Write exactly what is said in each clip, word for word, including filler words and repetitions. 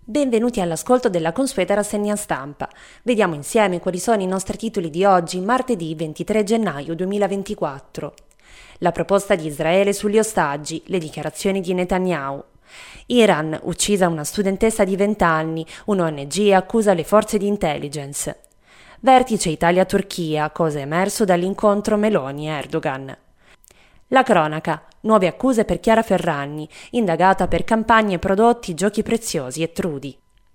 Benvenuti all'ascolto della consueta rassegna stampa. Vediamo insieme quali sono i nostri titoli di oggi, martedì ventitré gennaio duemilaventiquattro. La proposta di Israele sugli ostaggi, le dichiarazioni di Netanyahu. Iran, uccisa una studentessa di venti anni, un'O N G accusa le forze di intelligence. Vertice Italia-Turchia, cosa è emerso dall'incontro Meloni-Erdogan. La cronaca, nuove accuse per Chiara Ferragni, indagata per campagne prodotti giochi preziosi e trudi.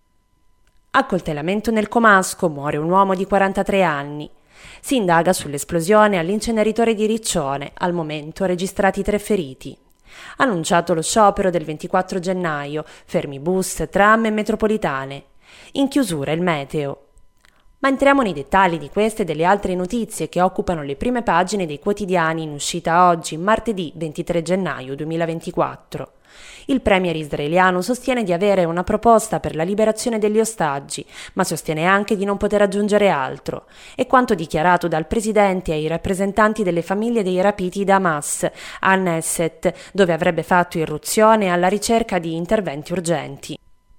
Accoltellamento nel Comasco, muore un uomo di quarantatré anni. Si indaga sull'esplosione all'inceneritore di Riccione, al momento registrati tre feriti. Annunciato lo sciopero del ventiquattro gennaio, fermi bus, tram e metropolitane. In chiusura il meteo. Ma entriamo nei dettagli di queste e delle altre notizie che occupano le prime pagine dei quotidiani in uscita oggi, martedì ventitré gennaio duemilaventiquattro. Il premier israeliano sostiene di avere una proposta per la liberazione degli ostaggi, ma sostiene anche di non poter aggiungere altro. È quanto dichiarato dal presidente ai rappresentanti delle famiglie dei rapiti da Hamas, a Knesset, dove avrebbe fatto irruzione alla ricerca di interventi urgenti.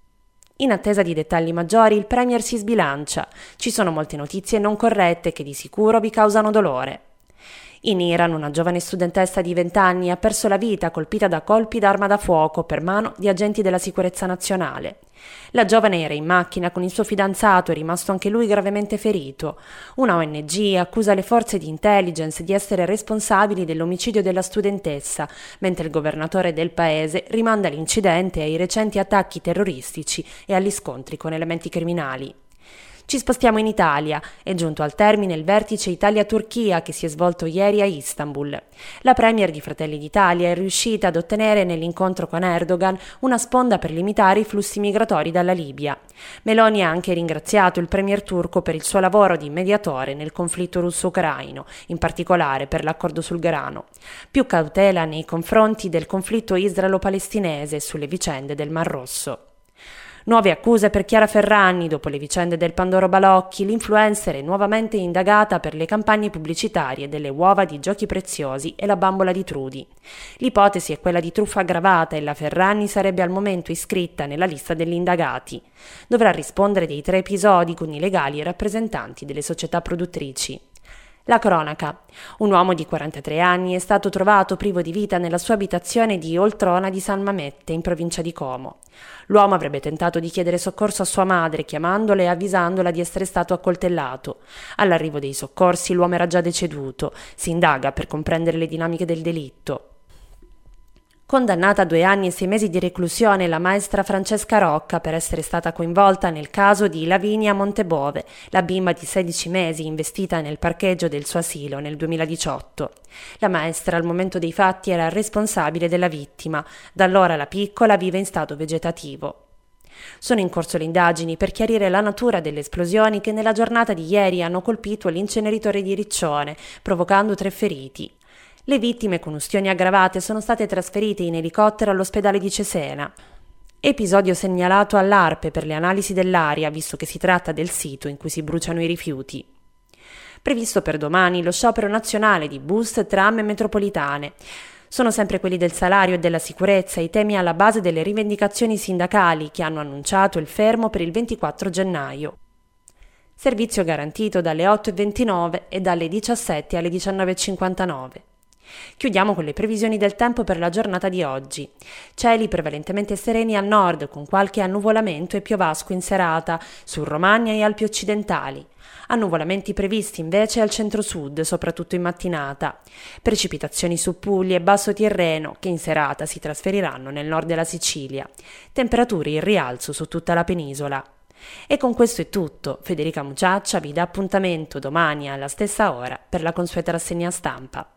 In attesa di dettagli maggiori, il premier si sbilancia. Ci sono molte notizie non corrette che di sicuro vi causano dolore. In Iran, una giovane studentessa di venti anni ha perso la vita colpita da colpi d'arma da fuoco per mano di agenti della sicurezza nazionale. La giovane era in macchina con il suo fidanzato e è rimasto anche lui gravemente ferito. Una O N G accusa le forze di intelligence di essere responsabili dell'omicidio della studentessa, mentre il governatore del paese rimanda l'incidente ai recenti attacchi terroristici e agli scontri con elementi criminali. Ci spostiamo in Italia. È giunto al termine il vertice Italia-Turchia che si è svolto ieri a Istanbul. La premier di Fratelli d'Italia è riuscita ad ottenere nell'incontro con Erdogan una sponda per limitare i flussi migratori dalla Libia. Meloni ha anche ringraziato il premier turco per il suo lavoro di mediatore nel conflitto russo-ucraino, in particolare per l'accordo sul grano. Più cautela nei confronti del conflitto israelo-palestinese sulle vicende del Mar Rosso. Nuove accuse per Chiara Ferragni dopo le vicende del Pandoro Balocchi, l'influencer è nuovamente indagata per le campagne pubblicitarie delle uova di giochi preziosi e la bambola di Trudi. L'ipotesi è quella di truffa aggravata e la Ferragni sarebbe al momento iscritta nella lista degli indagati. Dovrà rispondere dei tre episodi con i legali rappresentanti delle società produttrici. La cronaca. Un uomo di quarantatré anni è stato trovato privo di vita nella sua abitazione di Oltrona di San Mamette, in provincia di Como. L'uomo avrebbe tentato di chiedere soccorso a sua madre, chiamandola e avvisandola di essere stato accoltellato. All'arrivo dei soccorsi l'uomo era già deceduto. Si indaga per comprendere le dinamiche del delitto. Condannata a due anni e sei mesi di reclusione la maestra Francesca Rocca per essere stata coinvolta nel caso di Lavinia Montebove, la bimba di sedici mesi investita nel parcheggio del suo asilo nel duemiladiciotto. La maestra al momento dei fatti era responsabile della vittima, da allora la piccola vive in stato vegetativo. Sono in corso le indagini per chiarire la natura delle esplosioni che nella giornata di ieri hanno colpito l'inceneritore di Riccione, provocando tre feriti. Le vittime con ustioni aggravate sono state trasferite in elicottero all'ospedale di Cesena. Episodio segnalato all'Arpe per le analisi dell'aria, visto che si tratta del sito in cui si bruciano i rifiuti. Previsto per domani lo sciopero nazionale di bus, tram e metropolitane. Sono sempre quelli del salario e della sicurezza i temi alla base delle rivendicazioni sindacali che hanno annunciato il fermo per il ventiquattro gennaio. Servizio garantito dalle otto e ventinove e dalle diciassette alle diciannove e cinquantanove. Chiudiamo con le previsioni del tempo per la giornata di oggi. Cieli prevalentemente sereni al nord, con qualche annuvolamento e piovasco in serata su Romagna e Alpi occidentali. Annuvolamenti previsti invece al centro-sud, soprattutto in mattinata. Precipitazioni su Puglia e Basso Tirreno, che in serata si trasferiranno nel nord della Sicilia. Temperature in rialzo su tutta la penisola. E con questo è tutto. Federica Muciaccia vi dà appuntamento domani alla stessa ora per la consueta rassegna stampa.